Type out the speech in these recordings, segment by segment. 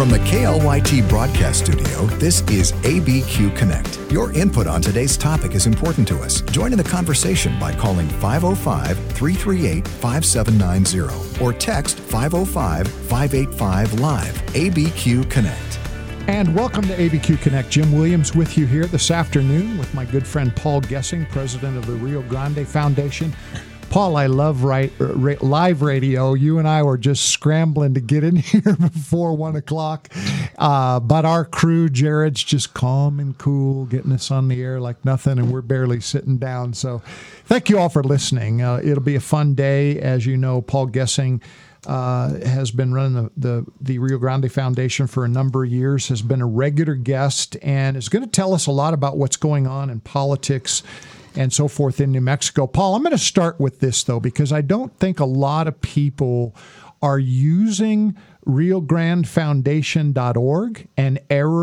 From the KLYT broadcast studio, this is ABQ Connect. Your input on today's topic is important to us. Join in the conversation by calling 505-338-5790 or text 505-585-LIVE. ABQ Connect. And welcome to ABQ Connect. Jim Williams with you here this afternoon with my good friend Paul Gessing, president of the Rio Grande Foundation. Paul, I love live radio. You and I were just scrambling to get in here before 1 o'clock. But our crew, Jared's just calm and cool, getting us on the air like nothing, and we're barely sitting down. So thank you all for listening. It'll be a fun day. As you know, Paul Gessing has been running the Rio Grande Foundation for a number of years, has been a regular guest, and is going to tell us a lot about what's going on in politics and so forth in New Mexico. Paul, I'm going to start with this, though, because I don't think a lot of people are using RioGrandeFoundation.org and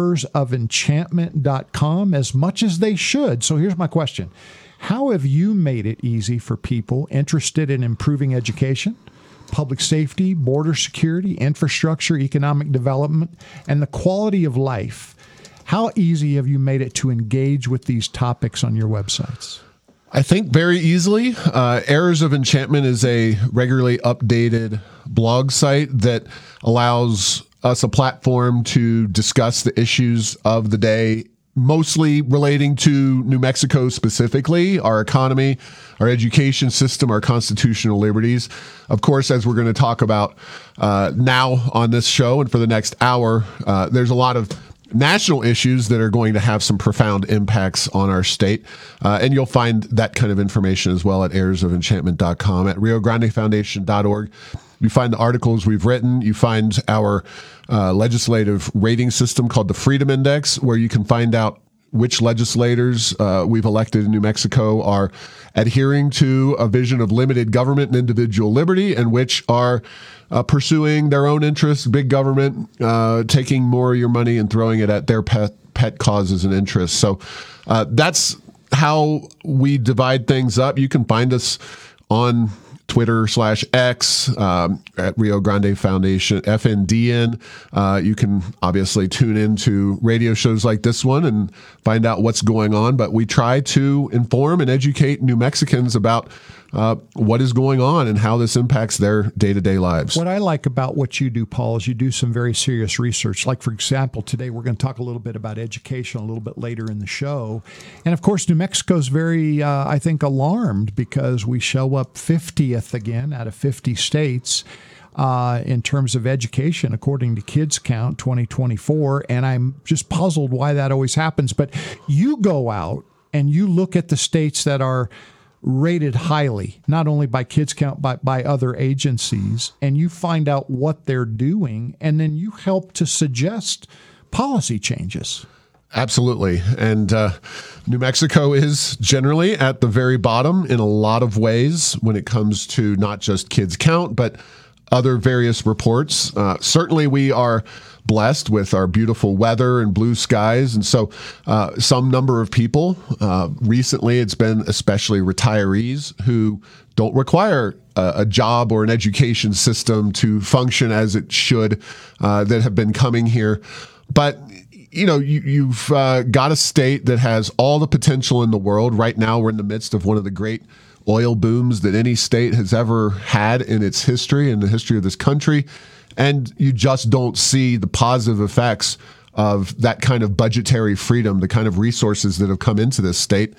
ErrorsOfEnchantment.com as much as they should. So here's my question. How have you made it easy for people interested in improving education, public safety, border security, infrastructure, economic development, and the quality of life? How easy have you made it to engage with these topics on your websites? I think very easily. Errors of Enchantment is a regularly updated blog site that allows us a platform to discuss the issues of the day, mostly relating to New Mexico specifically, our economy, our education system, our constitutional liberties. Of course, as we're going to talk about now on this show and for the next hour, there's a lot of national issues that are going to have some profound impacts on our state. And you'll find that kind of information as well at ErrorsOfEnchantment.com, at RioGrandeFoundation.org. You find the articles we've written. You find our legislative rating system called the Freedom Index, where you can find out which legislators we've elected in New Mexico are adhering to a vision of limited government and individual liberty, and which are pursuing their own interests, big government, taking more of your money and throwing it at their pet causes and interests. So that's how we divide things up. You can find us on Twitter/X at Rio Grande Foundation, FNDN. You can obviously tune into radio shows like this one and find out what's going on. But we try to inform and educate New Mexicans about what is going on and how this impacts their day-to-day lives. What I like about what you do, Paul, is you do some very serious research. Like, for example, today we're going to talk a little bit about education a little bit later in the show. And, of course, New Mexico's very, I think, alarmed because we show up 50th again out of 50 states in terms of education, according to Kids Count 2024. And I'm just puzzled why that always happens. But you go out and you look at the states that are rated highly, not only by Kids Count, but by other agencies, and you find out what they're doing, and then you help to suggest policy changes. Absolutely. And New Mexico is generally at the very bottom in a lot of ways when it comes to not just Kids Count, but other various reports. Certainly we are blessed with our beautiful weather and blue skies. And so some number of people, recently it's been especially retirees who don't require a job or an education system to function as it should, that have been coming here. But you know, you've got a state that has all the potential in the world. Right now we're in the midst of one of the great oil booms that any state has ever had in its history, in the history of this country. And you just don't see the positive effects of that kind of budgetary freedom, the kind of resources that have come into this state.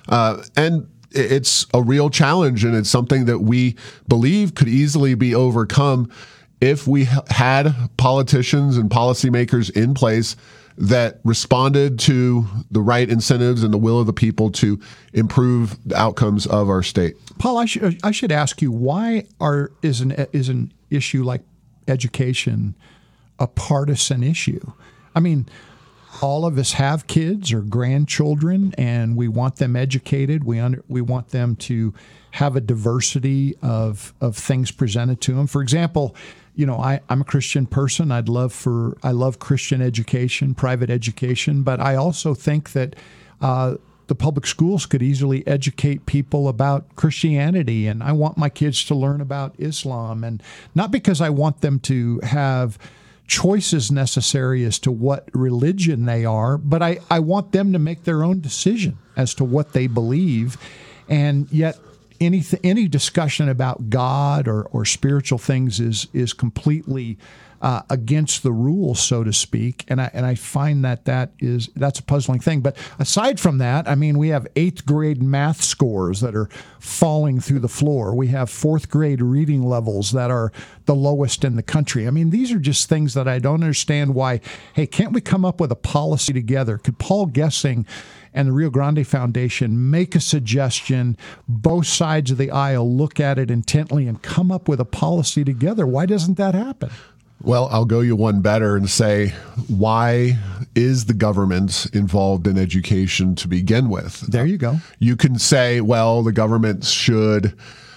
And it's a real challenge, and it's something that we believe could easily be overcome if we had politicians and policymakers in place that responded to the right incentives and the will of the people to improve the outcomes of our state. Paul, I should ask you, why is an issue like education a partisan issue? I mean, all of us have kids or grandchildren, and we want them educated. We want them to have a diversity of things presented to them. For example, you know, I'm a Christian person. I love Christian education, private education, but I also think that the public schools could easily educate people about Christianity, and I want my kids to learn about Islam, and not because I want them to have choices necessary as to what religion they are, but I want them to make their own decision as to what they believe. And yet any discussion about God or spiritual things is completely against the rules, so to speak. And I find that's a puzzling thing. But aside from that, I mean, we have 8th grade math scores that are falling through the floor. We have 4th grade reading levels that are the lowest in the country. I mean, these are just things that I don't understand why. Hey, can't we come up with a policy together? Could Paul Gessing and the Rio Grande Foundation make a suggestion, both sides of the aisle look at it intently and come up with a policy together? Why doesn't that happen? Well, I'll go you one better and say, why is the government involved in education to begin with? There you go. You can say, well, the government should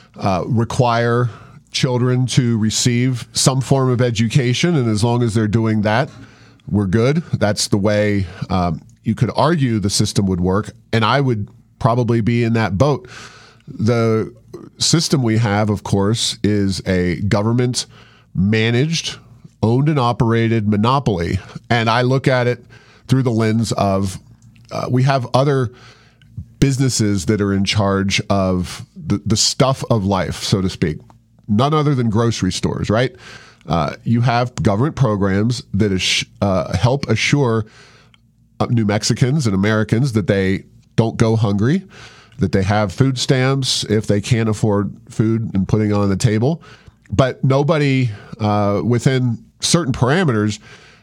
require children to receive some form of education, and as long as they're doing that, we're good. That's the way you could argue the system would work, and I would probably be in that boat. The system we have, of course, is a government-managed, owned and operated monopoly. And I look at it through the lens of we have other businesses that are in charge of the stuff of life, so to speak. None other than grocery stores, right? You have government programs that help assure New Mexicans and Americans that they don't go hungry, that they have food stamps if they can't afford food and putting it on the table. But nobody within certain parameters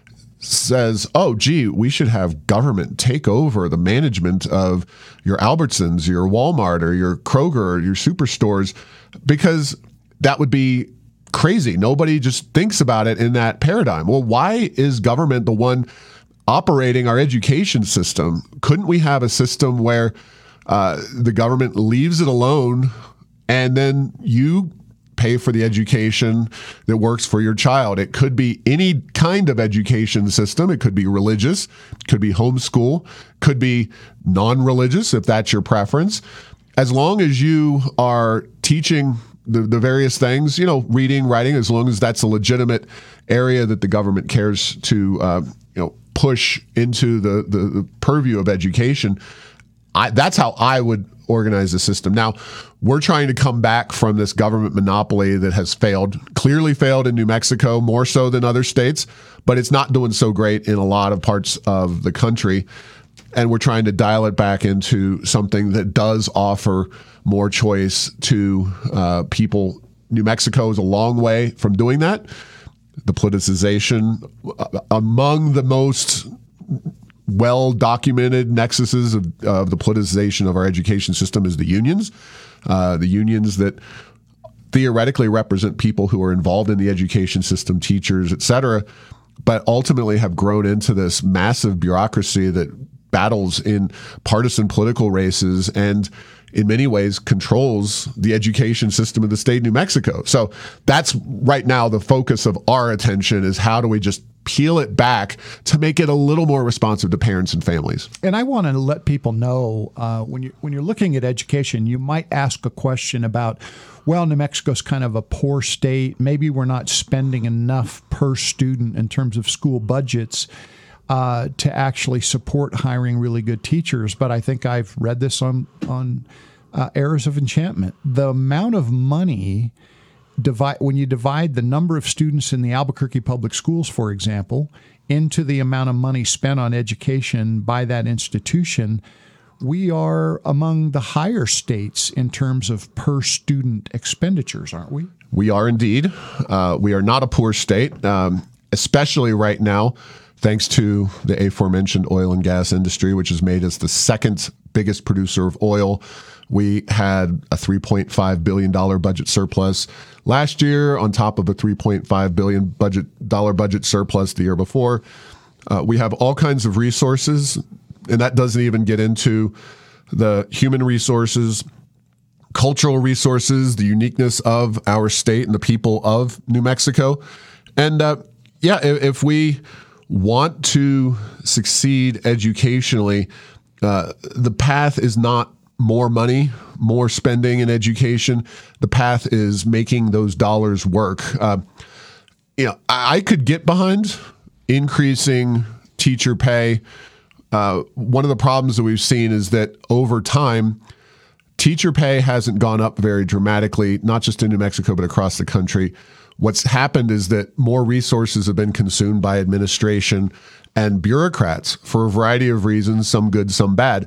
says, oh, gee, we should have government take over the management of your Albertsons, your Walmart, or your Kroger, or your superstores, because that would be crazy. Nobody just thinks about it in that paradigm. Well, why is government the one operating our education system? Couldn't we have a system where the government leaves it alone and then you pay for the education that works for your child? It could be any kind of education system. It could be religious, could be homeschool, could be non-religious if that's your preference. As long as you are teaching the various things, reading, writing, as long as that's a legitimate area that the government cares to push into the purview of education, that's how I would organize the system. Now, we're trying to come back from this government monopoly that has clearly failed in New Mexico, more so than other states, but it's not doing so great in a lot of parts of the country. And we're trying to dial it back into something that does offer more choice to people. New Mexico is a long way from doing that. The politicization, among the most well-documented nexuses of the politicization of our education system, is the unions that theoretically represent people who are involved in the education system, teachers, et cetera, but ultimately have grown into this massive bureaucracy that battles in partisan political races and in many ways controls the education system of the state of New Mexico. So that's right now the focus of our attention, is how do we just peel it back to make it a little more responsive to parents and families. And I want to let people know when you're looking at education, you might ask a question about, well, New Mexico's kind of a poor state. Maybe we're not spending enough per student in terms of school budgets to actually support hiring really good teachers. But I think I've read this on Errors of Enchantment. The amount of money when you divide the number of students in the Albuquerque Public Schools, for example, into the amount of money spent on education by that institution, we are among the higher states in terms of per student expenditures, aren't we? We are indeed. We are not a poor state, especially right now, thanks to the aforementioned oil and gas industry, which has made us the second biggest producer of oil. We had a $3.5 billion budget surplus last year, on top of a $3.5 billion budget surplus the year before. We have all kinds of resources, and that doesn't even get into the human resources, cultural resources, the uniqueness of our state and the people of New Mexico. And if we want to succeed educationally, the path is not more money, more spending in education. The path is making those dollars work. I could get behind increasing teacher pay. One of the problems that we've seen is that over time, teacher pay hasn't gone up very dramatically, not just in New Mexico, but across the country. What's happened is that more resources have been consumed by administration and bureaucrats for a variety of reasons, some good, some bad.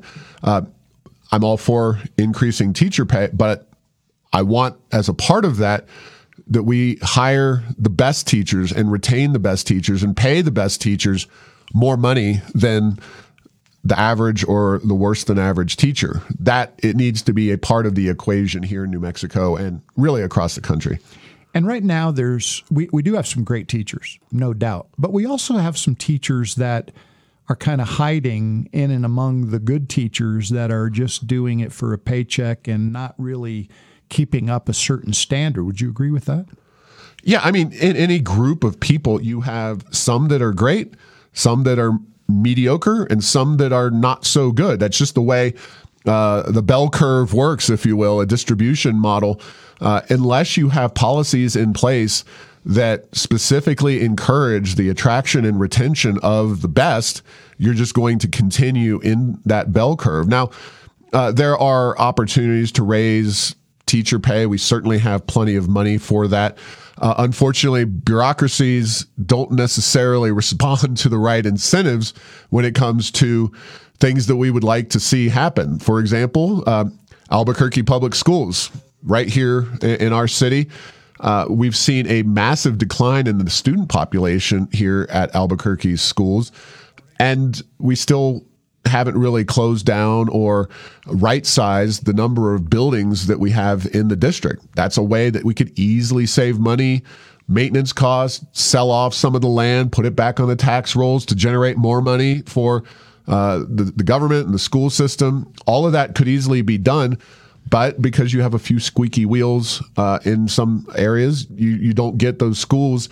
I'm all for increasing teacher pay, but I want, as a part of that we hire the best teachers and retain the best teachers and pay the best teachers more money than the average or the worse than average teacher. That it needs to be a part of the equation here in New Mexico and really across the country. And right now we do have some great teachers, no doubt, but we also have some teachers that are kind of hiding in and among the good teachers that are just doing it for a paycheck and not really keeping up a certain standard. Would you agree with that? Yeah, I mean, in any group of people, you have some that are great, some that are mediocre, and some that are not so good. That's just the way the bell curve works, if you will, a distribution model. Unless you have policies in place that specifically encourage the attraction and retention of the best, you're just going to continue in that bell curve. Now, there are opportunities to raise teacher pay. We certainly have plenty of money for that. Unfortunately, bureaucracies don't necessarily respond to the right incentives when it comes to things that we would like to see happen. For example, Albuquerque Public Schools, right here in our city, we've seen a massive decline in the student population here at Albuquerque schools, and we still haven't really closed down or right-sized the number of buildings that we have in the district. That's a way that we could easily save money, maintenance costs, sell off some of the land, put it back on the tax rolls to generate more money for the government and the school system. All of that could easily be done, but because you have a few squeaky wheels in some areas, you don't get those schools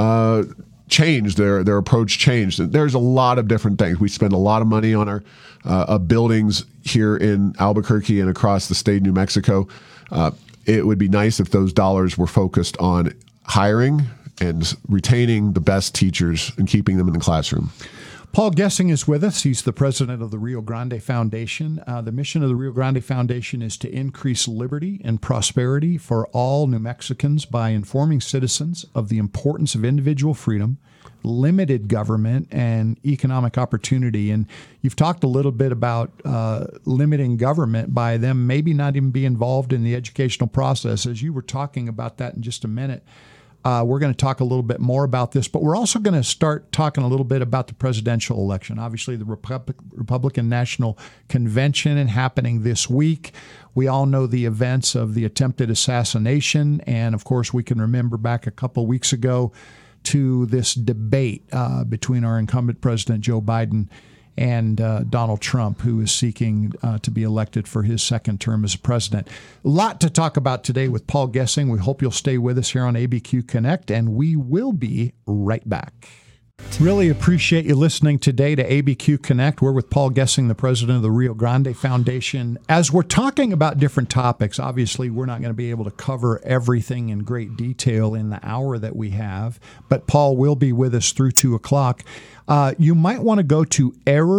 change their approach changed. There's a lot of different things. We spend a lot of money on our buildings here in Albuquerque and across the state of New Mexico. It would be nice if those dollars were focused on hiring and retaining the best teachers and keeping them in the classroom. Paul Gessing is with us. He's the president of the Rio Grande Foundation. The mission of the Rio Grande Foundation is to increase liberty and prosperity for all New Mexicans by informing citizens of the importance of individual freedom, limited government, and economic opportunity. And you've talked a little bit about limiting government by them maybe not even be involved in the educational process. As you were talking about that in just a minute, we're going to talk a little bit more about this, but we're also going to start talking a little bit about the presidential election. Obviously, the Republican National Convention and happening this week. We all know the events of the attempted assassination, and of course, we can remember back a couple weeks ago to this debate between our incumbent President Joe Biden and Donald Trump, who is seeking to be elected for his second term as president. A lot to talk about today with Paul Gessing. We hope you'll stay with us here on ABQ Connect, and we will be right back. Really appreciate you listening today to ABQ Connect. We're with Paul Gessing, the president of the Rio Grande Foundation. As we're talking about different topics, obviously we're not going to be able to cover everything in great detail in the hour that we have, but Paul will be with us through 2 o'clock. You might want to go to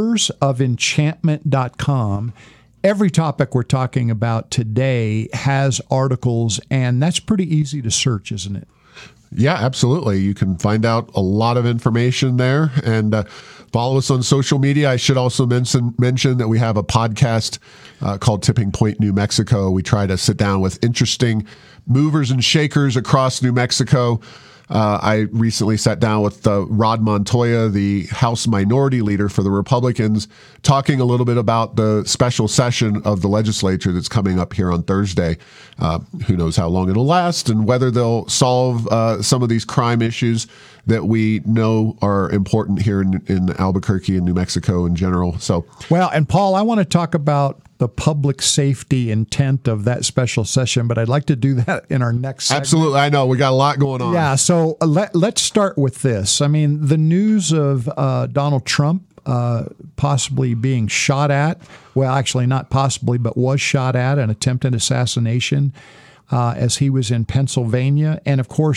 errorsoфenchantment.com. Every topic we're talking about today has articles, and that's pretty easy to search, isn't it? Yeah, absolutely. You can find out a lot of information there, and follow us on social media. I should also mention that we have a podcast called Tipping Point New Mexico. We try to sit down with interesting movers and shakers across New Mexico. I recently sat down with Rod Montoya, the House Minority Leader for the Republicans, talking a little bit about the special session of the legislature that's coming up here on Thursday. Who knows how long it'll last and whether they'll solve some of these crime issues that we know are important here in Albuquerque and New Mexico in general. So, well, and Paul, I want to talk about the public safety intent of that special session, but I'd like to do that in our next segment. Absolutely. I know. We got a lot going on. Yeah. So let's start with this. I mean, the news of Donald Trump possibly being shot at, well, actually not possibly, but was shot at, an attempted assassination as he was in Pennsylvania. And of course,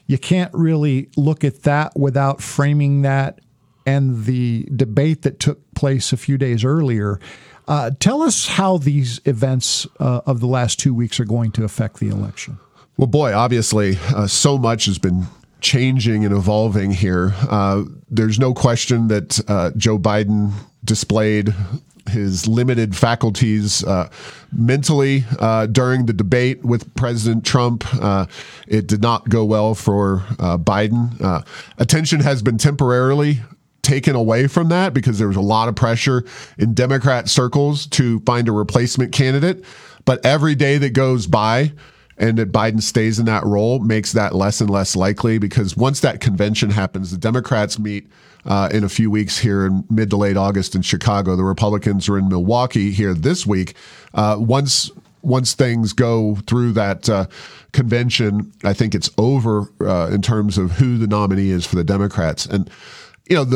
you can't really look at that without framing that and the debate that took place a few days earlier. Tell us how these events of the last 2 weeks are going to affect the election. Well, boy, obviously, so much has been changing and evolving here. There's no question that Joe Biden displayed his limited faculties mentally during the debate with President Trump. It did not go well for Biden. Attention has been temporarily taken away from that because there was a lot of pressure in Democrat circles to find a replacement candidate. But every day that goes by and that Biden stays in that role makes that less and less likely, because once that convention happens, the Democrats meet in a few weeks here in mid to late August in Chicago. The Republicans are in Milwaukee here this week. Once things go through that convention, I think it's over in terms of who the nominee is for the Democrats. And you know,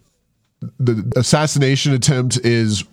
the assassination attempt is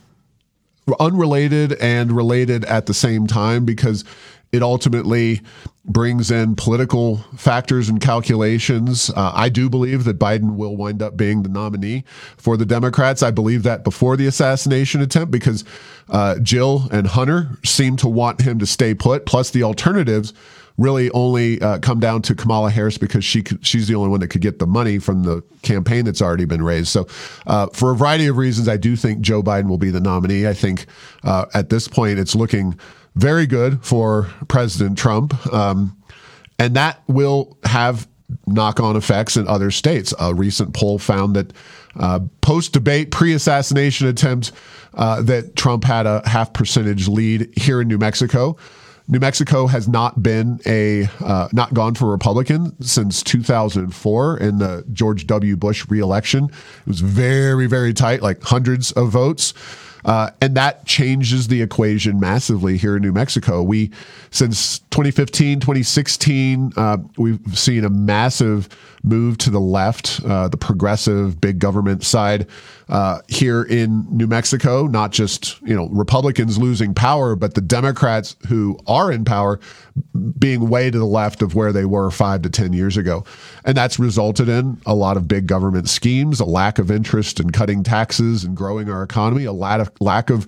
unrelated and related at the same time, because it ultimately brings in political factors and calculations. I do believe that Biden will wind up being the nominee for the Democrats. I believe that before the assassination attempt, because Jill and Hunter seem to want him to stay put. Plus, the alternatives really only come down to Kamala Harris, because she's the only one that could get the money from the campaign that's already been raised. So for a variety of reasons, I do think Joe Biden will be the nominee. I think at this point, it's looking very good for President Trump. And that will have knock-on effects in other states. A recent poll found that post-debate, pre-assassination attempt, that Trump had a 0.5 percentage lead here in New Mexico. New Mexico has not been not gone for Republican since 2004 in the George W. Bush reelection. It was very, very tight, like hundreds of votes. And that changes the equation massively here in New Mexico. Since 2015, 2016, we've seen a massive move to the left, the progressive big government side here in New Mexico. Not just, Republicans losing power, but the Democrats who are in power being way to the left of where they were 5 to 10 years ago. And that's resulted in a lot of big government schemes, a lack of interest in cutting taxes and growing our economy, a lack of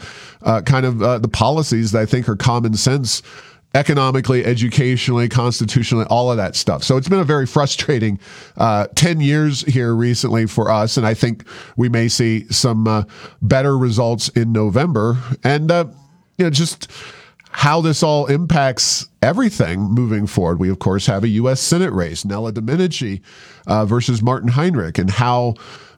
the policies that I think are common sense economically, educationally, constitutionally, all of that stuff. So it's been a very frustrating 10 years here recently for us, and I think we may see some better results in November. And just how this all impacts everything moving forward. We, of course, have a U.S. Senate race, Nella Domenici versus Martin Heinrich, and how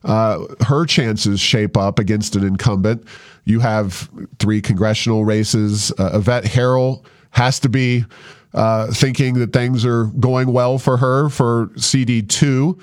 her chances shape up against an incumbent. You have 3 congressional races. Yvette Herrell has to be thinking that things are going well for her for CD2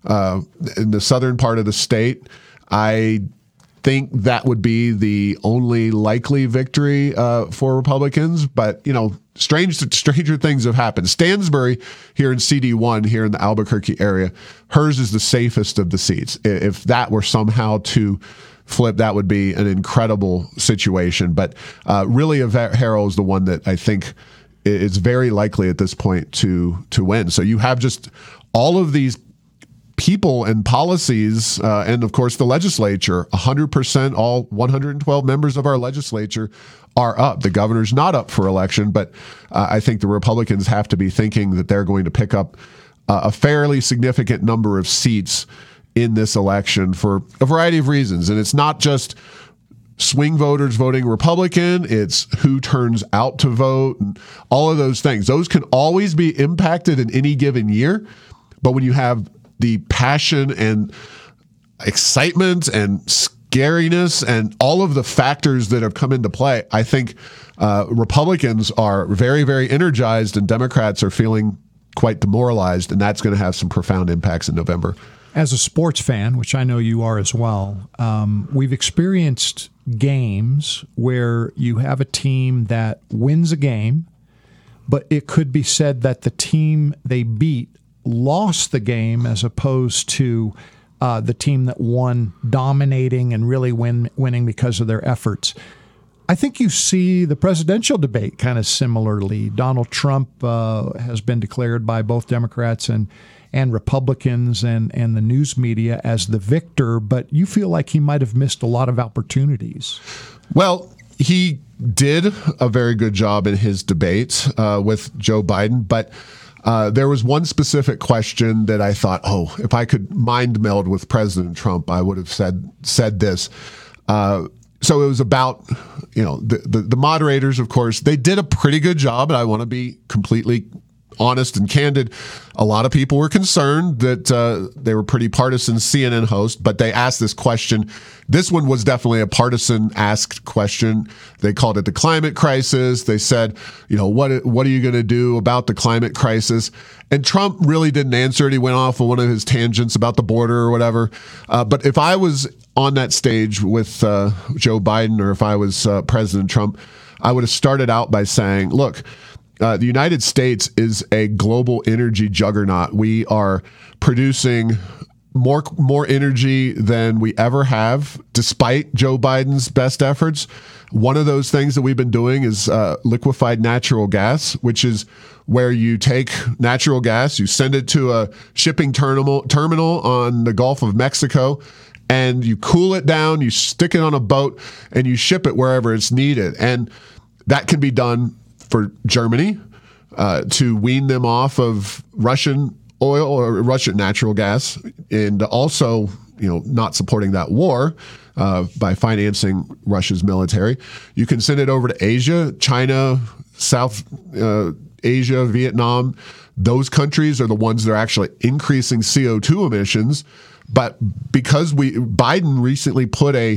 in the southern part of the state. I think that would be the only likely victory for Republicans. But, stranger things have happened. Stansbury here in CD1, here in the Albuquerque area, hers is the safest of the seats. If that were somehow to flip, that would be an incredible situation. But really, Yvette Herrell is the one that I think is very likely at this point to win. So you have just all of these people and policies, and of course the legislature. 100%, all 112 members of our legislature are up. The governor's not up for election, but I think the Republicans have to be thinking that they're going to pick up a fairly significant number of seats in this election for a variety of reasons. And it's not just swing voters voting Republican, it's who turns out to vote and all of those things. Those can always be impacted in any given year. But when you have the passion and excitement and scariness and all of the factors that have come into play, I think Republicans are very, very energized and Democrats are feeling quite demoralized, and that's going to have some profound impacts in November. As a sports fan, which I know you are as well, we've experienced games where you have a team that wins a game, but it could be said that the team they beat lost the game as opposed to the team that won dominating and really winning because of their efforts. I think you see the presidential debate kind of similarly. Donald Trump has been declared by both Democrats and Republicans and the news media as the victor, but you feel like he might have missed a lot of opportunities. Well, he did a very good job in his debate with Joe Biden, but there was one specific question that I thought, if I could mind meld with President Trump, I would have said this. So it was about, the moderators, of course, they did a pretty good job, and I want to be completely honest and candid. A lot of people were concerned that they were pretty partisan CNN hosts, but they asked this question. This one was definitely a partisan asked question. They called it the climate crisis. They said, what are you going to do about the climate crisis? And Trump really didn't answer it. He went off on one of his tangents about the border or whatever. But if I was on that stage with Joe Biden, or if I was President Trump, I would have started out by saying, look, the United States is a global energy juggernaut. We are producing more energy than we ever have, despite Joe Biden's best efforts. One of those things that we've been doing is liquefied natural gas, which is where you take natural gas, you send it to a shipping terminal on the Gulf of Mexico, and you cool it down, you stick it on a boat, and you ship it wherever it's needed. And that can be done for Germany to wean them off of Russian oil or Russian natural gas, and also, not supporting that war by financing Russia's military. You can send it over to Asia, China, South Asia, Vietnam. Those countries are the ones that are actually increasing CO2 emissions. But because Biden recently put a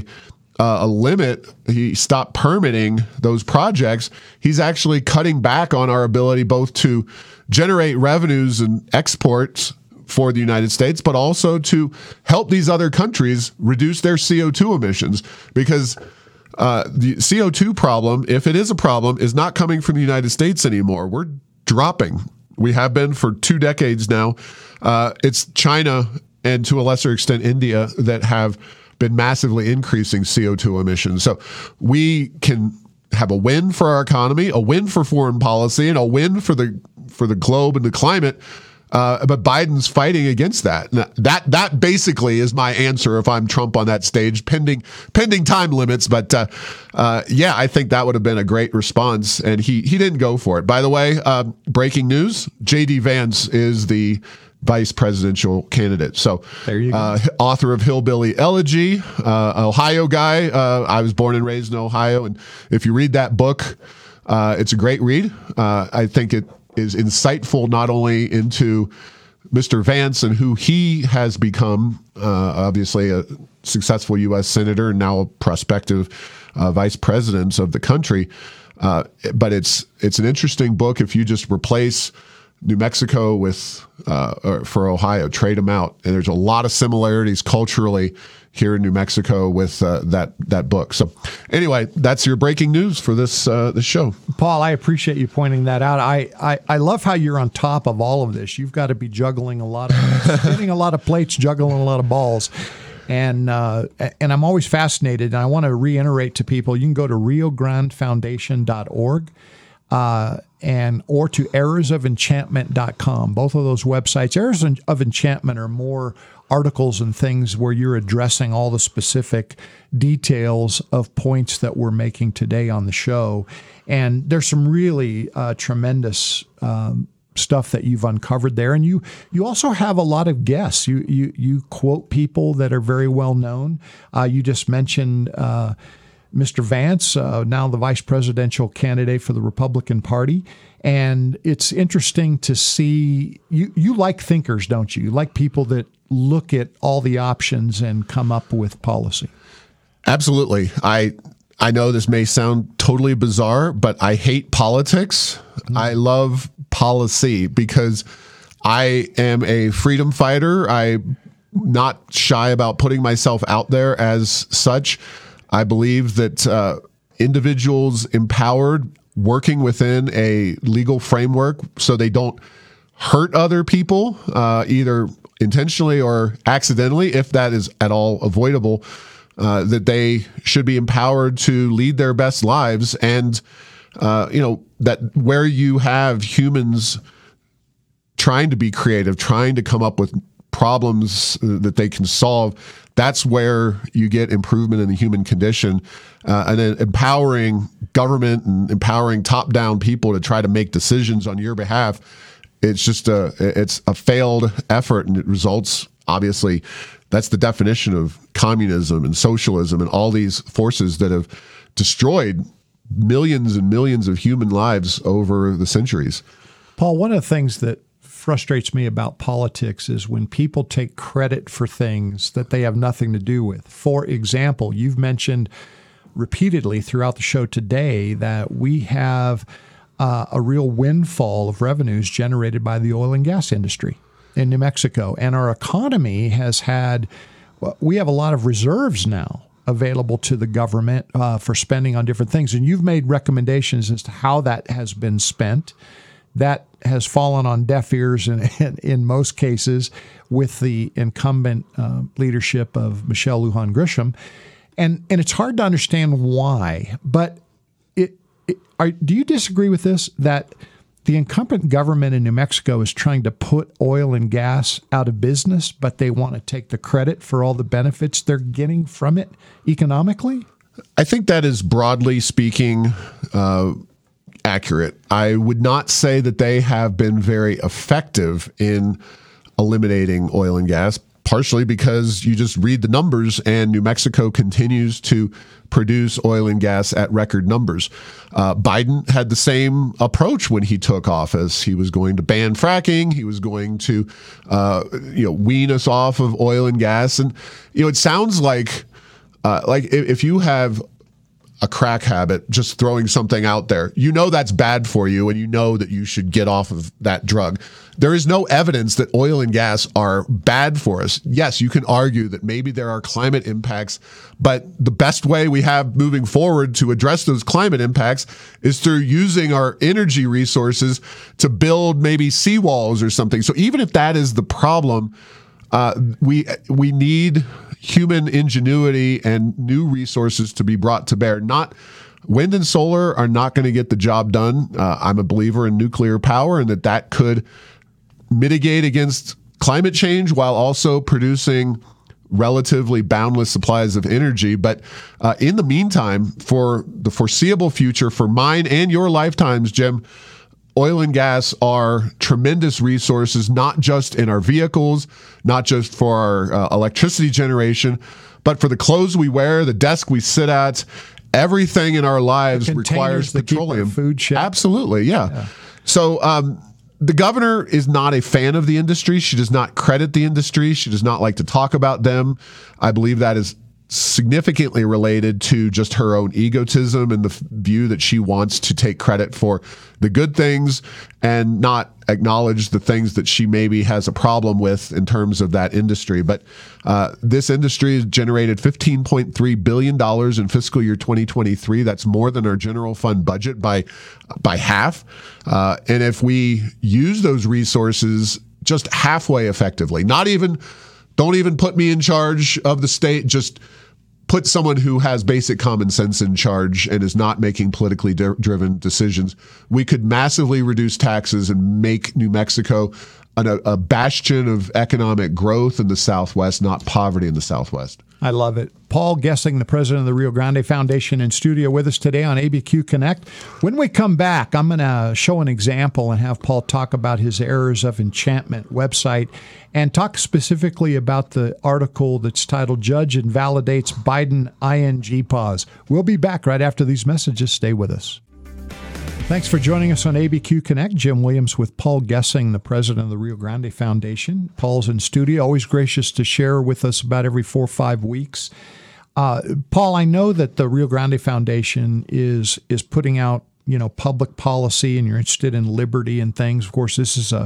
limit, he stopped permitting those projects, he's actually cutting back on our ability both to generate revenues and exports for the United States, but also to help these other countries reduce their CO2 emissions. Because the CO2 problem, if it is a problem, is not coming from the United States anymore. We're dropping. We have been for 2 decades now. It's China and to a lesser extent India that have been massively increasing CO2 emissions. So we can have a win for our economy, a win for foreign policy, and a win for the globe and the climate. But Biden's fighting against that. That basically is my answer if I'm Trump on that stage, pending time limits. But I think that would have been a great response, and he didn't go for it. By the way, breaking news: J.D. Vance is the vice presidential candidate. So there you go. Author of Hillbilly Elegy, Ohio guy. I was born and raised in Ohio. And if you read that book, it's a great read. I think it is insightful not only into Mr. Vance and who he has become, obviously a successful U.S. senator and now a prospective vice president of the country, but it's an interesting book if you just replace New Mexico with for Ohio, trade them out. And there's a lot of similarities culturally here in New Mexico with that book. So anyway, that's your breaking news for this show. Paul, I appreciate you pointing that out. I love how you're on top of all of this. You've got to be juggling a lot of hitting a lot of plates, juggling a lot of balls. And I'm always fascinated, and I want to reiterate to people, you can go to riograndefoundation.org. Or to errorsoфenchantment.com. Both of those websites. Errors of Enchantment are more articles and things where you're addressing all the specific details of points that we're making today on the show. And there's some really tremendous stuff that you've uncovered there. And you also have a lot of guests. You quote people that are very well known. You just mentioned Mr. Vance, now the vice presidential candidate for the Republican Party. And it's interesting to see, you like thinkers, don't you? You like people that look at all the options and come up with policy. Absolutely. I know this may sound totally bizarre, but I hate politics. Mm-hmm. I love policy because I am a freedom fighter. I'm not shy about putting myself out there as such. I believe that individuals empowered working within a legal framework so they don't hurt other people, either intentionally or accidentally, if that is at all avoidable, that they should be empowered to lead their best lives. And, that where you have humans trying to be creative, trying to come up with problems that they can solve, that's where you get improvement in the human condition. And then empowering government and empowering top-down people to try to make decisions on your behalf, it's a failed effort, and it results, obviously, that's the definition of communism and socialism and all these forces that have destroyed millions and millions of human lives over the centuries. Paul, one of the things that frustrates me about politics is when people take credit for things that they have nothing to do with. For example, you've mentioned repeatedly throughout the show today that we have a real windfall of revenues generated by the oil and gas industry in New Mexico. And our economy we have a lot of reserves now available to the government for spending on different things. And you've made recommendations as to how that has been spent. That has fallen on deaf ears in most cases with the incumbent leadership of Michelle Lujan Grisham. And it's hard to understand why. But do you disagree with this, that the incumbent government in New Mexico is trying to put oil and gas out of business, but they want to take the credit for all the benefits they're getting from it economically? I think that is, broadly speaking, accurate. I would not say that they have been very effective in eliminating oil and gas, partially because you just read the numbers and New Mexico continues to produce oil and gas at record numbers. Biden had the same approach when he took office. He was going to ban fracking. He was going to, wean us off of oil and gas. And, it sounds like if you have a crack habit, just throwing something out there, that's bad for you, and that you should get off of that drug. There is no evidence that oil and gas are bad for us. Yes, you can argue that maybe there are climate impacts, but the best way we have moving forward to address those climate impacts is through using our energy resources to build maybe seawalls or something. So even if that is the problem, we need human ingenuity and new resources to be brought to bear. Wind and solar are not going to get the job done. I'm a believer in nuclear power and that could mitigate against climate change while also producing relatively boundless supplies of energy. But in the meantime, for the foreseeable future, for mine and your lifetimes, Jim, oil and gas are tremendous resources, not just in our vehicles, not just for our electricity generation, but for the clothes we wear, the desk we sit at. Everything in our lives requires petroleum. Food shelf. Absolutely, yeah. So the governor is not a fan of the industry. She does not credit the industry. She does not like to talk about them. I believe that is significantly related to just her own egotism and the view that she wants to take credit for the good things and not acknowledge the things that she maybe has a problem with in terms of that industry. But this industry has generated $15.3 billion in fiscal year 2023. That's more than our general fund budget by half. And if we use those resources just halfway effectively, don't even put me in charge of the state, just put someone who has basic common sense in charge and is not making politically driven decisions, we could massively reduce taxes and make New Mexico a bastion of economic growth in the Southwest, not poverty in the Southwest. I love it. Paul Gessing, the president of the Rio Grande Foundation, in studio with us today on ABQ Connect. When we come back, I'm going to show an example and have Paul talk about his Errors of Enchantment website and talk specifically about the article that's titled Judge Invalidates Biden ING Pause. We'll be back right after these messages. Stay with us. Thanks for joining us on ABQ Connect. Jim Williams with Paul Gessing, the president of the Rio Grande Foundation. Paul's in studio, always gracious to share with us about every 4 or 5 weeks. Paul, I know that the Rio Grande Foundation is putting out, public policy, and you're interested in liberty and things. Of course, this is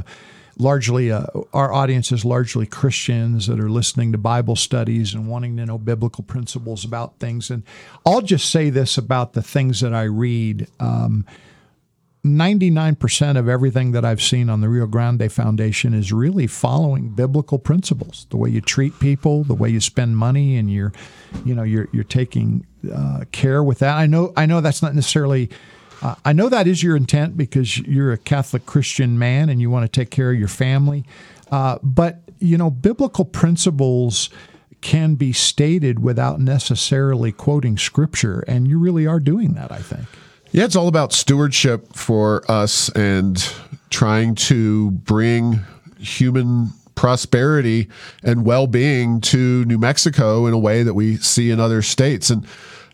our audience is largely Christians that are listening to Bible studies and wanting to know biblical principles about things. And I'll just say this about the things that I read. 99% of everything that I've seen on the Rio Grande Foundation is really following biblical principles. The way you treat people, the way you spend money, and you're taking care with that. I know that's not necessarily. I know that is your intent because you're a Catholic Christian man and you want to take care of your family. But biblical principles can be stated without necessarily quoting Scripture, and you really are doing that, I think. Yeah, it's all about stewardship for us and trying to bring human prosperity and well-being to New Mexico in a way that we see in other states. And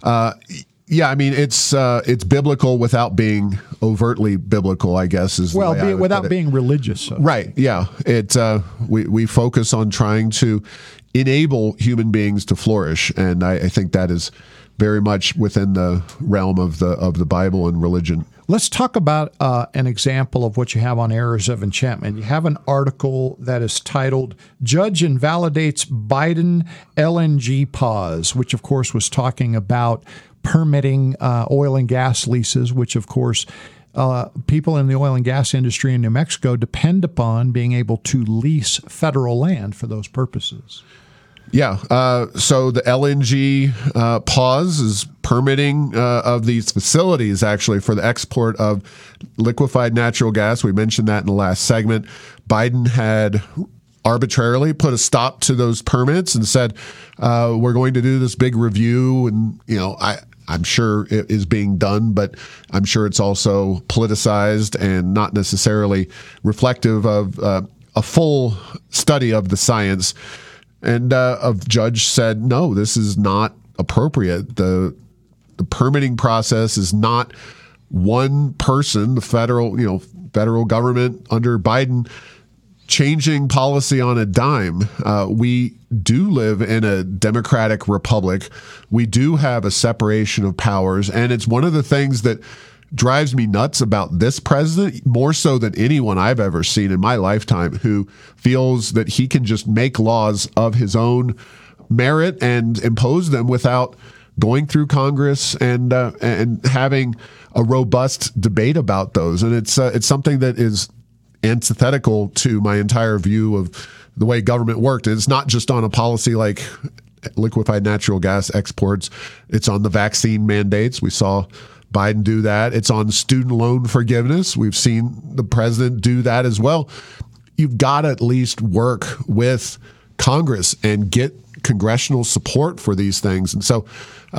it's biblical without being overtly biblical, I guess, is well, the way I would without put it. being religious. So. Right. Yeah. We focus on trying to enable human beings to flourish, and I think that is very much within the realm of the Bible and religion. Let's talk about an example of what you have on Errors of Enchantment. You have an article that is titled, Judge Invalidates Biden LNG Pause, which of course was talking about permitting oil and gas leases, which of course people in the oil and gas industry in New Mexico depend upon being able to lease federal land for those purposes. Yeah. So the LNG pause is permitting of these facilities actually for the export of liquefied natural gas. We mentioned that in the last segment. Biden had arbitrarily put a stop to those permits and said, we're going to do this big review. And, I'm sure it is being done, but I'm sure it's also politicized and not necessarily reflective of a full study of the science. And a judge said, no, this is not appropriate. The permitting process is not one person, the federal government under Biden, changing policy on a dime. We do live in a democratic republic. We do have a separation of powers. And it's one of the things that drives me nuts about this president, more so than anyone I've ever seen in my lifetime, who feels that he can just make laws of his own merit and impose them without going through Congress and having a robust debate about those. And it's something that is antithetical to my entire view of the way government worked. And it's not just on a policy like liquefied natural gas exports. It's on the vaccine mandates. We saw Biden do that. It's on student loan forgiveness. We've seen the president do that as well. You've got to at least work with Congress and get congressional support for these things. And so,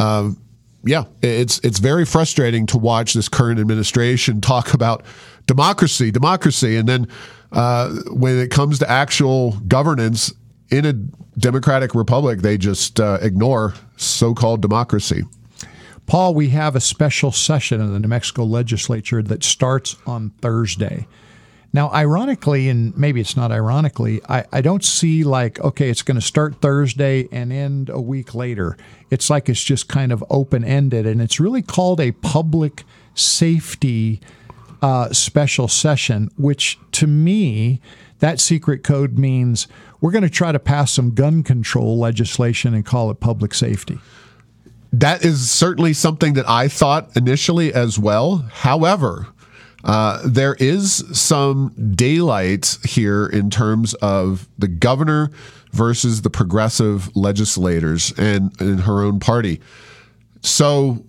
it's very frustrating to watch this current administration talk about democracy, and then when it comes to actual governance in a democratic republic, they just ignore so-called democracy. Paul, we have a special session in the New Mexico legislature that starts on Thursday. Now, ironically, and maybe it's not ironically, I don't see it's going to start Thursday and end a week later. It's like it's just kind of open-ended, and it's really called a public safety special session, which to me, that secret code means we're going to try to pass some gun control legislation and call it public safety. That is certainly something that I thought initially as well. However, there is some daylight here in terms of the governor versus the progressive legislators and in her own party. So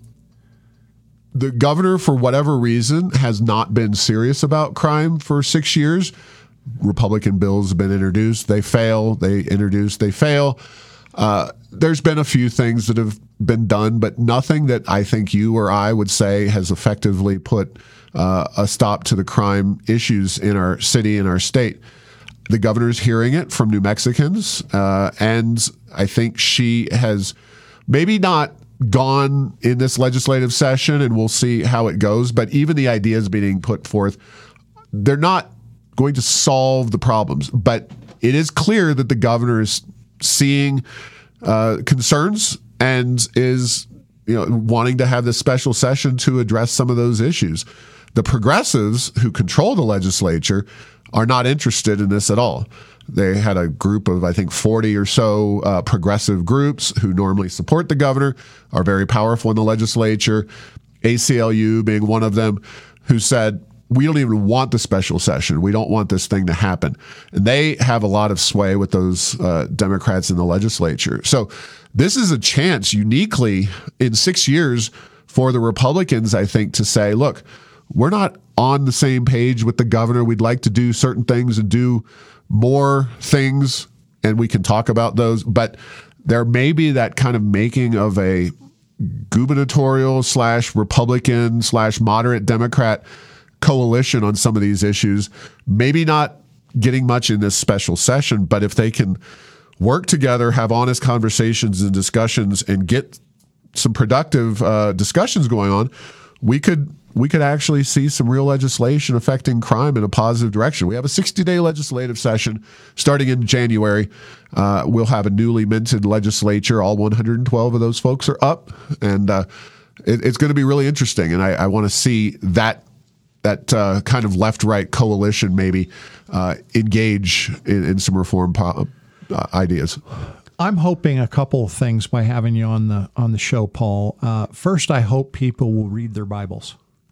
the governor, for whatever reason, has not been serious about crime for 6 years. Republican bills have been introduced. They fail. They introduce. They fail. There's been a few things that have been done, but nothing that I think you or I would say has effectively put a stop to the crime issues in our city and our state. The governor's hearing it from New Mexicans, and I think she has maybe not gone in this legislative session, and we'll see how it goes, but even the ideas being put forth, they're not going to solve the problems. But it is clear that the governor is seeing concerns and is wanting to have this special session to address some of those issues. The progressives who control the legislature are not interested in this at all. They had a group of, I think, 40 or so progressive groups who normally support the governor, are very powerful in the legislature, ACLU being one of them, who said, we don't even want the special session. We don't want this thing to happen. And they have a lot of sway with those Democrats in the legislature. So this is a chance uniquely in 6 years for the Republicans, I think, to say, look, we're not on the same page with the governor. We'd like to do certain things and do more things, and we can talk about those. But there may be that kind of making of a gubernatorial / Republican / moderate Democrat coalition on some of these issues. Maybe not getting much in this special session, but if they can work together, have honest conversations and discussions, and get some productive discussions going on, we could actually see some real legislation affecting crime in a positive direction. We have a 60-day legislative session starting in January. We'll have a newly minted legislature. All 112 of those folks are up, and it's going to be really interesting. And I want to see that kind of left-right coalition maybe engage in some reform ideas. I'm hoping a couple of things by having you on the show, Paul. First, I hope people will read their Bibles.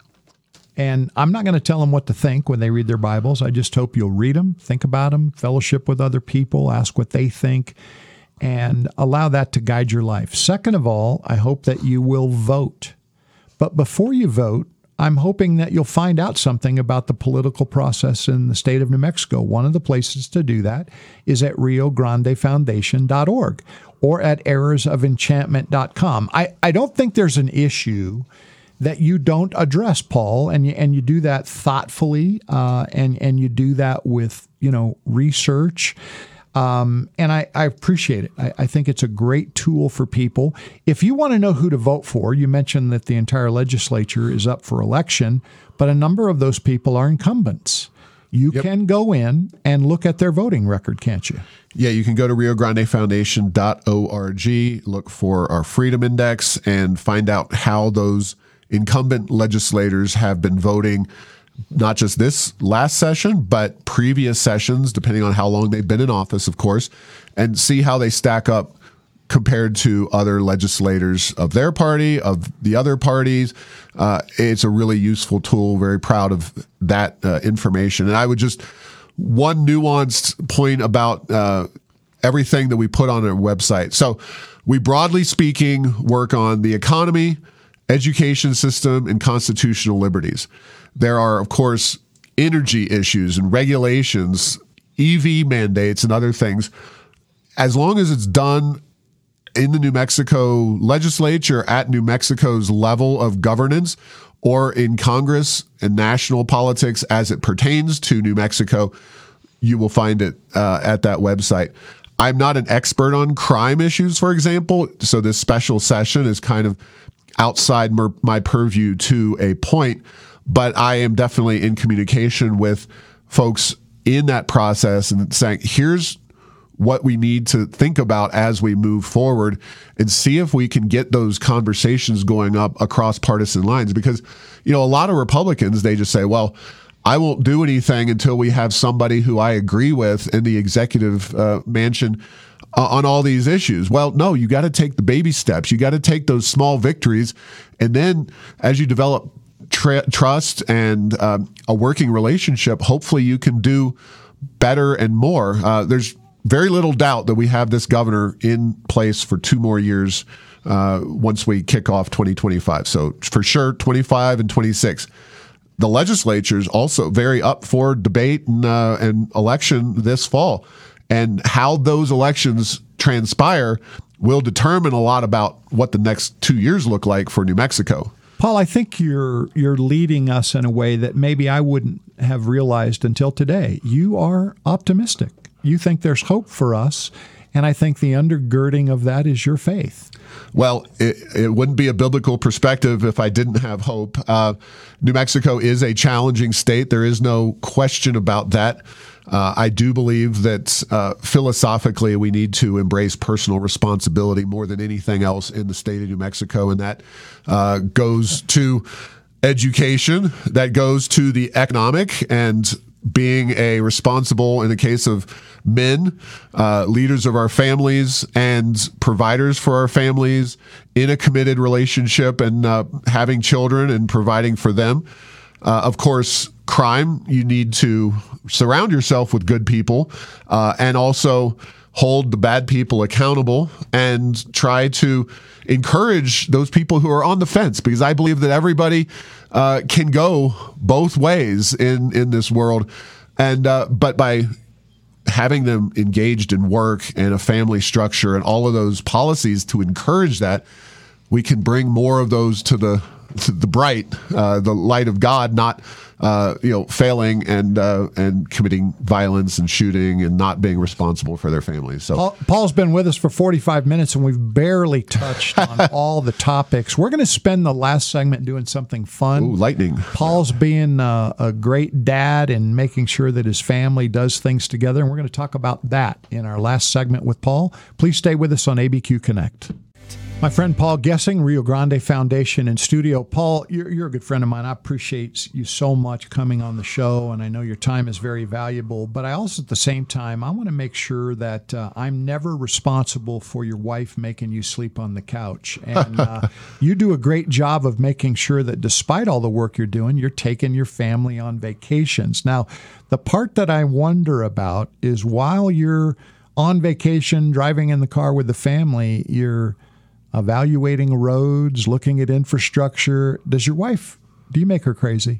And I'm not going to tell them what to think when they read their Bibles. I just hope you'll read them, think about them, fellowship with other people, ask what they think, and allow that to guide your life. Second of all, I hope that you will vote. But before you vote, I'm hoping that you'll find out something about the political process in the state of New Mexico. One of the places to do that is at RioGrandeFoundation.org or at errorsoфenchantment.com. I don't think there's an issue that you don't address, Paul, and you do that thoughtfully, and you do that with research. And I appreciate it. I think it's a great tool for people. If you want to know who to vote for, you mentioned that the entire legislature is up for election, but a number of those people are incumbents. You can go in and look at their voting record, can't you? Yeah, you can go to RioGrandeFoundation.org, look for our Freedom Index, and find out how those incumbent legislators have been voting, not just this last session, but previous sessions, depending on how long they've been in office, of course, and see how they stack up compared to other legislators of their party, of the other parties. It's a really useful tool. Very proud of that information. And I would just, one nuanced point about everything that we put on our website. So we, broadly speaking, work on the economy, education system, and constitutional liberties. There are, of course, energy issues and regulations, EV mandates, and other things. As long as it's done in the New Mexico legislature at New Mexico's level of governance, or in Congress and national politics as it pertains to New Mexico, you will find it at that website. I'm not an expert on crime issues, for example, so this special session is kind of outside my purview to a point, but I am definitely in communication with folks in that process and saying, here's what we need to think about as we move forward, and see if we can get those conversations going up across partisan lines. Because, a lot of Republicans, they just say, well, I won't do anything until we have somebody who I agree with in the executive mansion on all these issues. Well, no, you got to take the baby steps. You got to take those small victories. And then as you develop trust and a working relationship, hopefully you can do better and more. There's very little doubt that we have this governor in place for 2 more years once we kick off 2025. So for sure, 25 and 26. The legislature is also very up for debate and election this fall. And how those elections transpire will determine a lot about what the next 2 years look like for New Mexico. Paul, I think you're leading us in a way that maybe I wouldn't have realized until today. You are optimistic. You think there's hope for us, and I think the undergirding of that is your faith. Well, it wouldn't be a biblical perspective if I didn't have hope. New Mexico is a challenging state. There is no question about that. I do believe that philosophically we need to embrace personal responsibility more than anything else in the state of New Mexico, and that goes to education, that goes to the economic, and being a responsible, in the case of men, leaders of our families and providers for our families in a committed relationship, and having children and providing for them. Of course, crime, you need to surround yourself with good people, and also hold the bad people accountable and try to encourage those people who are on the fence, because I believe that everybody can go both ways in this world. And but by having them engaged in work and a family structure and all of those policies to encourage that, we can bring more of those to the bright, the light of God, not failing and committing violence and shooting and not being responsible for their families. So Paul's been with us for 45 minutes, and we've barely touched on all the topics. We're going to spend the last segment doing something fun. Ooh, lightning. Paul's being a great dad and making sure that his family does things together, and we're going to talk about that in our last segment with Paul. Please stay with us on ABQ Connect. My friend Paul Gessing, Rio Grande Foundation in studio. Paul, you're a good friend of mine. I appreciate you so much coming on the show, and I know your time is very valuable. But I also, at the same time, I want to make sure that I'm never responsible for your wife making you sleep on the couch. And you do a great job of making sure that despite all the work you're doing, you're taking your family on vacations. Now, the part that I wonder about is while you're on vacation, driving in the car with the family, you're evaluating roads, looking at infrastructure. Do you make her crazy?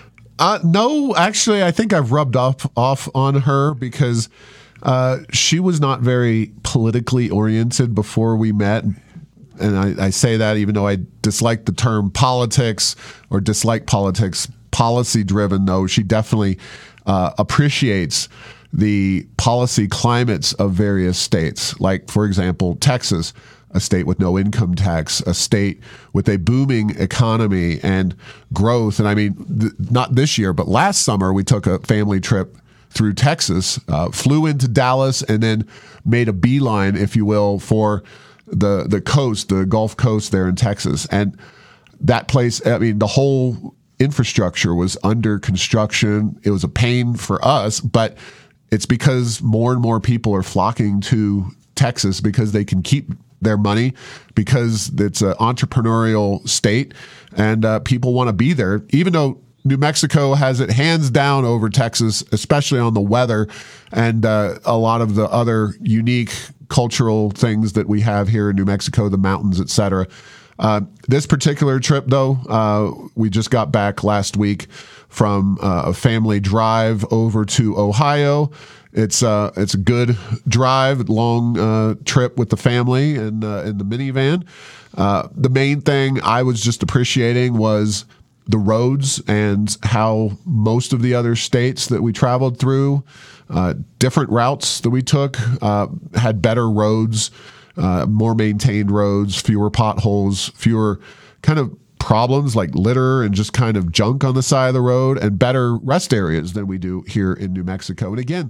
No, actually, I think I've rubbed off on her because she was not very politically oriented before we met. And I say that even though I dislike the term politics or dislike politics, policy driven, though, she definitely appreciates the policy climates of various states. Like, for example, Texas, a state with no income tax, a state with a booming economy and growth. And I mean, not this year, but last summer, we took a family trip through Texas, flew into Dallas, and then made a beeline, if you will, for the coast, the Gulf Coast there in Texas. And that place, I mean, the whole infrastructure was under construction. It was a pain for us, but it's because more and more people are flocking to Texas because they can keep their money, because it's an entrepreneurial state and people want to be there, even though New Mexico has it hands down over Texas, especially on the weather and a lot of the other unique cultural things that we have here in New Mexico, the mountains, et cetera. This particular trip, though, we just got back last week from a family drive over to Ohio. It's a good drive, long trip with the family and in the minivan. The main thing I was just appreciating was the roads and how most of the other states that we traveled through, different routes that we took, had better roads, more maintained roads, fewer potholes, fewer kind of problems like litter and just kind of junk on the side of the road, and better rest areas than we do here in New Mexico. And again,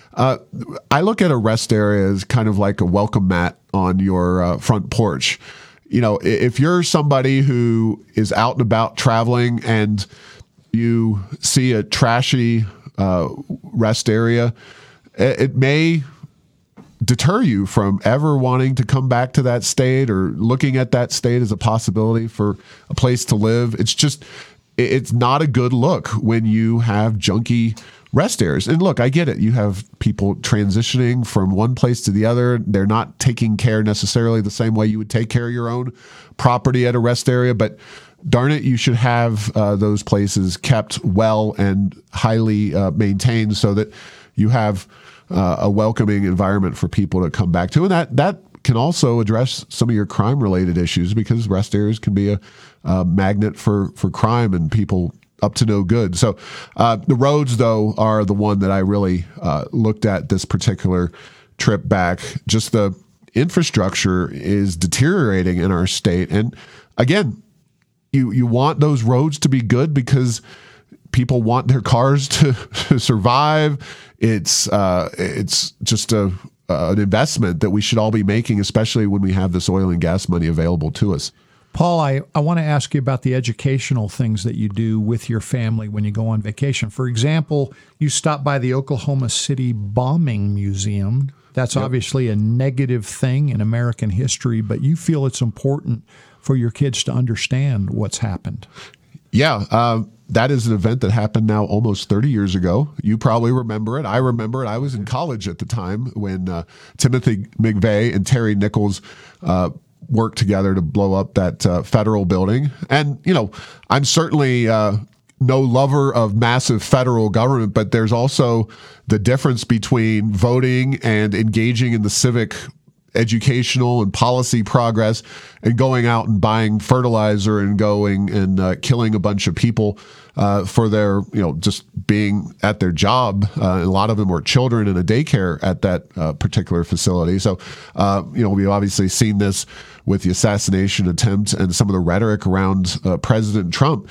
I look at a rest area as kind of like a welcome mat on your front porch. You know, if you're somebody who is out and about traveling and you see a trashy rest area, it may deter you from ever wanting to come back to that state or looking at that state as a possibility for a place to live. It's not a good look when you have junky rest areas. And look, I get it. You have people transitioning from one place to the other. They're not taking care necessarily the same way you would take care of your own property at a rest area, but darn it, you should have those places kept well and highly maintained so that you have a welcoming environment for people to come back to. And that can also address some of your crime-related issues, because rest areas can be a magnet for crime and people up to no good. So the roads, though, are the one that I really looked at this particular trip back. Just the infrastructure is deteriorating in our state. And again, you want those roads to be good because people want their cars to survive. It's just an investment that we should all be making, especially when we have this oil and gas money available to us. Paul, I want to ask you about the educational things that you do with your family when you go on vacation. For example, you stop by the Oklahoma City Bombing Museum. That's obviously a negative thing in American history, but you feel it's important for your kids to understand what's happened. Yeah, that is an event that happened now almost 30 years ago. You probably remember it. I remember it. I was in college at the time when Timothy McVeigh and Terry Nichols worked together to blow up that federal building. And, I'm certainly no lover of massive federal government, but there's also the difference between voting and engaging in the civic, educational, and policy progress and going out and buying fertilizer and going and killing a bunch of people for their, just being at their job. A lot of them were children in a daycare at that particular facility. So, we've obviously seen this with the assassination attempt and some of the rhetoric around President Trump.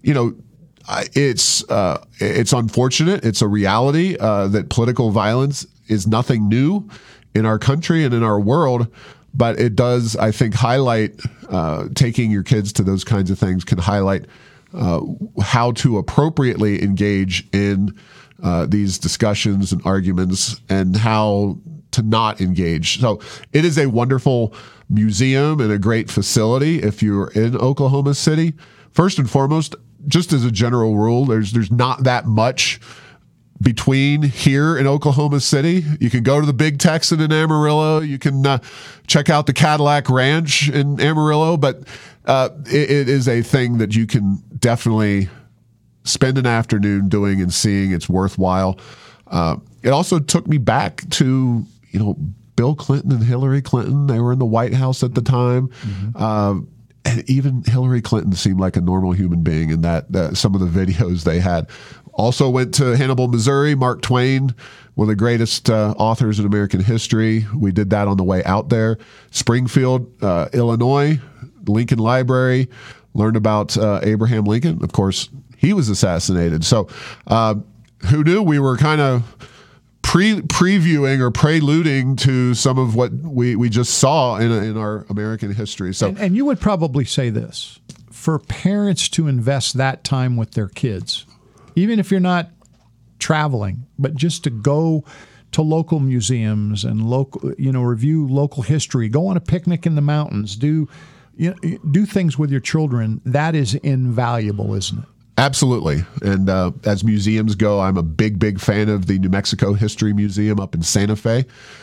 It's unfortunate. It's a reality that political violence is nothing new in our country and in our world, but it does, I think, highlight taking your kids to those kinds of things can highlight how to appropriately engage in these discussions and arguments and how to not engage. So it is a wonderful museum and a great facility if you're in Oklahoma City. First and foremost, just as a general rule, there's not that much between here in Oklahoma City. You can go to the Big Texan in Amarillo. You can check out the Cadillac Ranch in Amarillo, but it is a thing that you can definitely spend an afternoon doing and seeing. It's worthwhile. It also took me back to, Bill Clinton and Hillary Clinton. They were in the White House at the time. Mm-hmm. And even Hillary Clinton seemed like a normal human being in that some of the videos they had. Also went to Hannibal, Missouri. Mark Twain, one of the greatest authors in American history. We did that on the way out there. Springfield, Illinois, Lincoln Library. Learned about Abraham Lincoln. Of course, he was assassinated. So who knew? We were kind of previewing or preluding to some of what we just saw in our American history. So, and you would probably say this, for parents to invest that time with their kids, even if you're not traveling, but just to go to local museums and review local history, go on a picnic in the mountains, do things with your children, that is invaluable, isn't it? Absolutely. And as museums go, I'm a big fan of the New Mexico History Museum up in Santa Fe.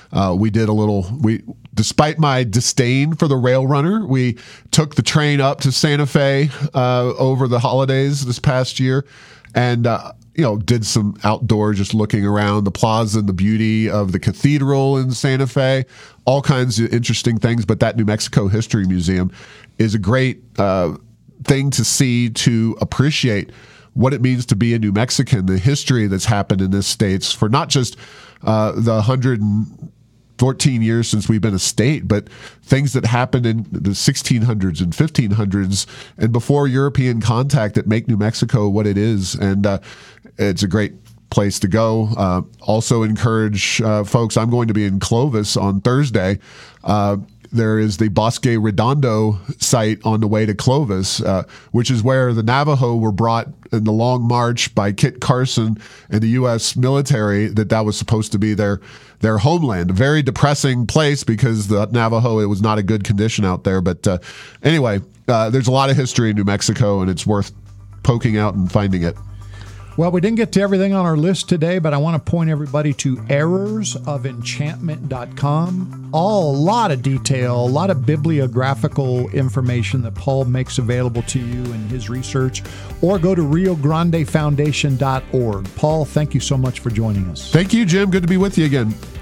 Despite my disdain for the Rail Runner, we took the train up to Santa Fe over the holidays this past year and, did some outdoor just looking around the plaza and the beauty of the cathedral in Santa Fe, all kinds of interesting things. But that New Mexico History Museum is a great thing to see, to appreciate what it means to be a New Mexican, the history that's happened in this state for not just the 114 years since we've been a state, but things that happened in the 1600s and 1500s and before European contact that make New Mexico what it is. And it's a great place to go. Also encourage folks, I'm going to be in Clovis on Thursday. There is the Bosque Redondo site on the way to Clovis, which is where the Navajo were brought in the Long March by Kit Carson and the U.S. military, that was supposed to be their homeland. A very depressing place because the Navajo, it was not a good condition out there. But anyway, there's a lot of history in New Mexico, and it's worth poking out and finding it. Well, we didn't get to everything on our list today, but I want to point everybody to errorsofenchantment.com. A lot of detail, a lot of bibliographical information that Paul makes available to you in his research, or go to riograndefoundation.org. Paul, thank you so much for joining us. Thank you, Jim. Good to be with you again.